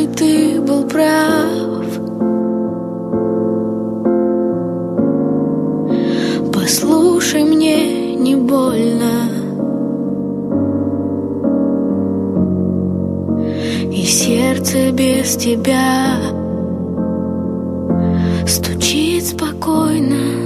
ты был прав. Послушай, мне не больно, и сердце без тебя стучит спокойно.